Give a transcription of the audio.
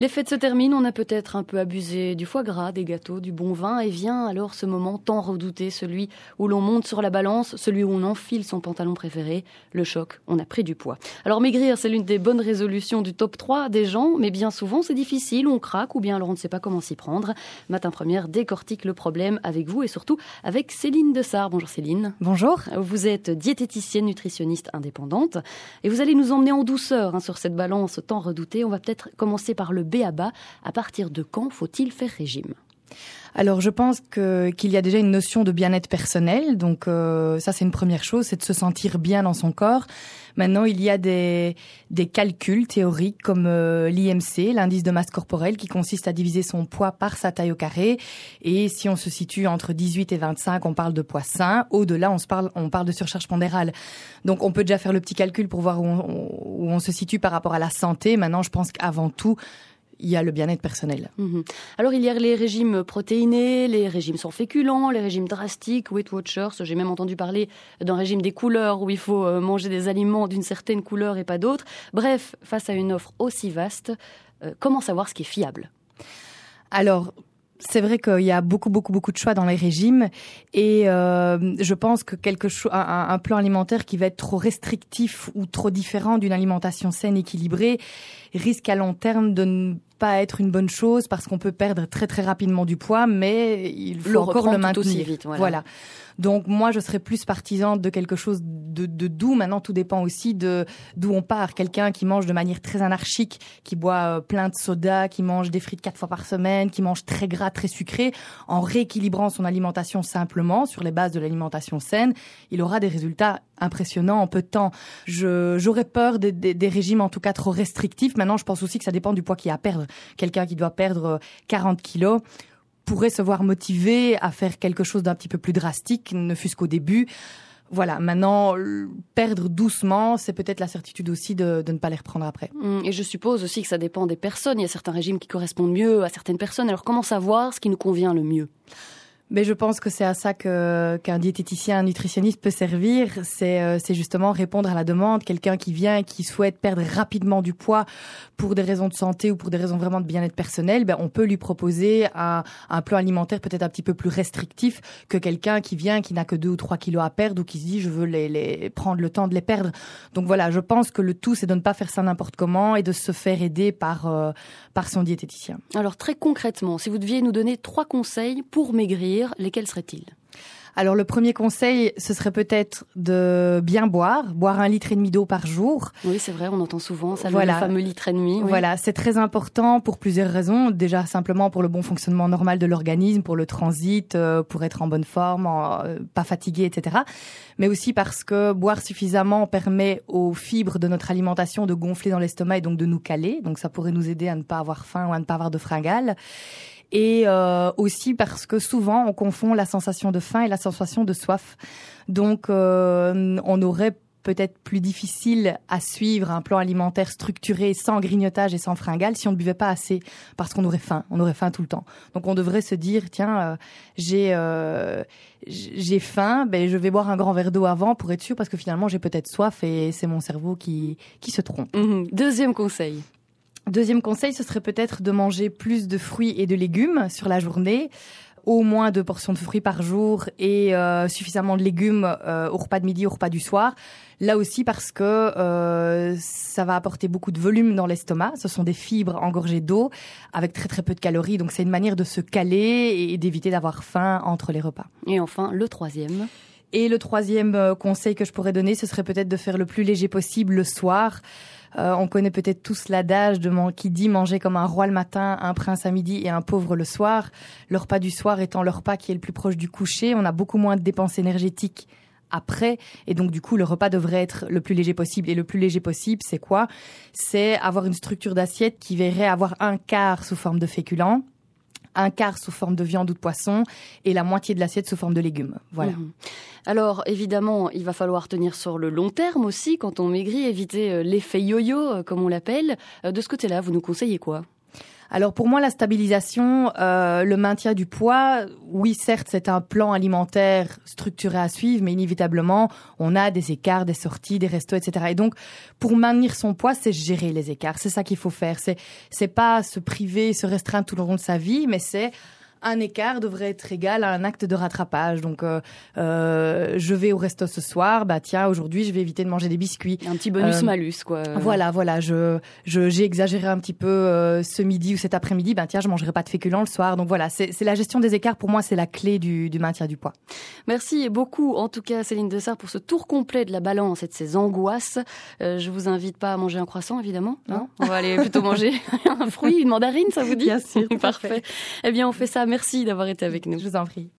Les fêtes se terminent, on a peut-être un peu abusé du foie gras, des gâteaux, du bon vin, et vient alors ce moment tant redouté, celui où l'on monte sur la balance, celui où on enfile son pantalon préféré, le choc, on a pris du poids. Alors maigrir, c'est l'une des bonnes résolutions du top 3 des gens, mais bien souvent c'est difficile, on craque ou bien alors on ne sait pas comment s'y prendre. Matin Première décortique le problème avec vous et surtout avec Céline Dessart. Bonjour Céline. Bonjour. Vous êtes diététicienne, nutritionniste indépendante et vous allez nous emmener en douceur sur cette balance tant redoutée. On va peut-être commencer par le B.A.-ba. À partir de quand faut-il faire régime ? Alors, je pense qu'il y a déjà une notion de bien-être personnel. Donc, ça, c'est une première chose, c'est de se sentir bien dans son corps. Maintenant, il y a des calculs théoriques comme l'IMC, l'indice de masse corporelle, qui consiste à diviser son poids par sa taille au carré. Et si on se situe entre 18 et 25, on parle de poids sain. Au-delà, on parle de surcharge pondérale. Donc, on peut déjà faire le petit calcul pour voir où on se situe par rapport à la santé. Maintenant, je pense qu'avant tout, il y a le bien-être personnel. Alors, il y a les régimes protéinés, les régimes sans féculents, les régimes drastiques, Weight Watchers. J'ai même entendu parler d'un régime des couleurs où il faut manger des aliments d'une certaine couleur et pas d'autres. Bref, face à une offre aussi vaste, comment savoir ce qui est fiable ? Alors, c'est vrai qu'il y a beaucoup de choix dans les régimes et je pense que un plan alimentaire qui va être trop restrictif ou trop différent d'une alimentation saine, équilibrée, risque à long terme de ne pas être une bonne chose parce qu'on peut perdre très très rapidement du poids, mais il faut encore le maintenir. Aussi vite, voilà. Donc moi, je serais plus partisane de quelque chose de doux. Maintenant, tout dépend aussi de d'où on part. Quelqu'un qui mange de manière très anarchique, qui boit plein de soda, qui mange des frites 4 fois par semaine, qui mange très gras, très sucré, en rééquilibrant son alimentation simplement sur les bases de l'alimentation saine, il aura des résultats impressionnants en peu de temps. J'aurais peur des régimes en tout cas trop restrictifs. Maintenant, je pense aussi que ça dépend du poids qu'il y a à perdre. Quelqu'un qui doit perdre 40 kilos pourrait se voir motivé à faire quelque chose d'un petit peu plus drastique, ne fût-ce qu'au début. Voilà, maintenant, perdre doucement, c'est peut-être la certitude aussi de ne pas les reprendre après. Et je suppose aussi que ça dépend des personnes. Il y a certains régimes qui correspondent mieux à certaines personnes. Alors, comment savoir ce qui nous convient le mieux ? Mais je pense que c'est à ça qu'un diététicien, un nutritionniste peut servir. C'est justement répondre à la demande. Quelqu'un qui vient et qui souhaite perdre rapidement du poids pour des raisons de santé ou pour des raisons vraiment de bien-être personnel, on peut lui proposer un plan alimentaire peut-être un petit peu plus restrictif que quelqu'un qui vient, qui n'a que 2 ou 3 kilos à perdre ou qui se dit je veux les prendre le temps de les perdre. Donc voilà, je pense que le tout, c'est de ne pas faire ça n'importe comment et de se faire aider par son diététicien. Alors très concrètement, si vous deviez nous donner 3 conseils pour maigrir, lesquels seraient-ils ? Alors le premier conseil, ce serait peut-être de bien boire 1,5 litre d'eau par jour. Oui, c'est vrai, on entend souvent ça, voilà. Le fameux litre et demi. Oui. Voilà, c'est très important pour plusieurs raisons. Déjà simplement pour le bon fonctionnement normal de l'organisme, pour le transit, pour être en bonne forme, pas fatigué, etc. Mais aussi parce que boire suffisamment permet aux fibres de notre alimentation de gonfler dans l'estomac et donc de nous caler. Donc ça pourrait nous aider à ne pas avoir faim ou à ne pas avoir de fringales. Et aussi parce que souvent on confond la sensation de faim et la sensation de soif. Donc on aurait peut-être plus difficile à suivre un plan alimentaire structuré sans grignotage et sans fringales si on ne buvait pas assez parce qu'on aurait faim tout le temps. Donc on devrait se dire tiens j'ai faim, je vais boire un grand verre d'eau avant pour être sûr parce que finalement j'ai peut-être soif et c'est mon cerveau qui se trompe. Deuxième conseil. Deuxième conseil, ce serait peut-être de manger plus de fruits et de légumes sur la journée, au moins 2 portions de fruits par jour et suffisamment de légumes au repas de midi, au repas du soir. Là aussi parce que ça va apporter beaucoup de volume dans l'estomac. Ce sont des fibres engorgées d'eau avec très très peu de calories. Donc c'est une manière de se caler et d'éviter d'avoir faim entre les repas. Et enfin, le troisième. Et le troisième conseil que je pourrais donner, ce serait peut-être de faire le plus léger possible le soir. On connaît peut-être tous l'adage qui dit manger comme un roi le matin, un prince à midi et un pauvre le soir. Le repas du soir étant le repas qui est le plus proche du coucher, on a beaucoup moins de dépenses énergétiques après et donc du coup le repas devrait être le plus léger possible. Et le plus léger possible, c'est quoi ? C'est avoir une structure d'assiette qui verrait avoir un quart sous forme de féculents, un quart sous forme de viande ou de poisson et la moitié de l'assiette sous forme de légumes. Voilà. Alors, évidemment, il va falloir tenir sur le long terme aussi quand on maigrit, éviter l'effet yo-yo, comme on l'appelle. De ce côté-là, vous nous conseillez quoi ? Alors pour moi, la stabilisation, le maintien du poids, oui, certes, c'est un plan alimentaire structuré à suivre, mais inévitablement, on a des écarts, des sorties, des restos, etc. Et donc, pour maintenir son poids, c'est gérer les écarts. C'est ça qu'il faut faire. C'est pas se priver, se restreindre tout le long de sa vie, mais c'est un écart devrait être égal à un acte de rattrapage. Donc, je vais au resto ce soir. Bah tiens, aujourd'hui, je vais éviter de manger des biscuits. Un petit bonus-malus, quoi. Voilà. J'ai exagéré un petit peu ce midi ou cet après-midi. Ben tiens, je mangerai pas de féculents le soir. Donc voilà, c'est la gestion des écarts. Pour moi, c'est la clé du maintien du poids. Merci beaucoup, en tout cas, Céline Dessart, pour ce tour complet de la balance et de ses angoisses. Je vous invite pas à manger un croissant, évidemment. Non, on va aller plutôt manger un fruit, une mandarine, ça vous dit? Bien sûr. Parfait. Eh bien, on fait ça. Merci d'avoir été avec nous. Je vous en prie.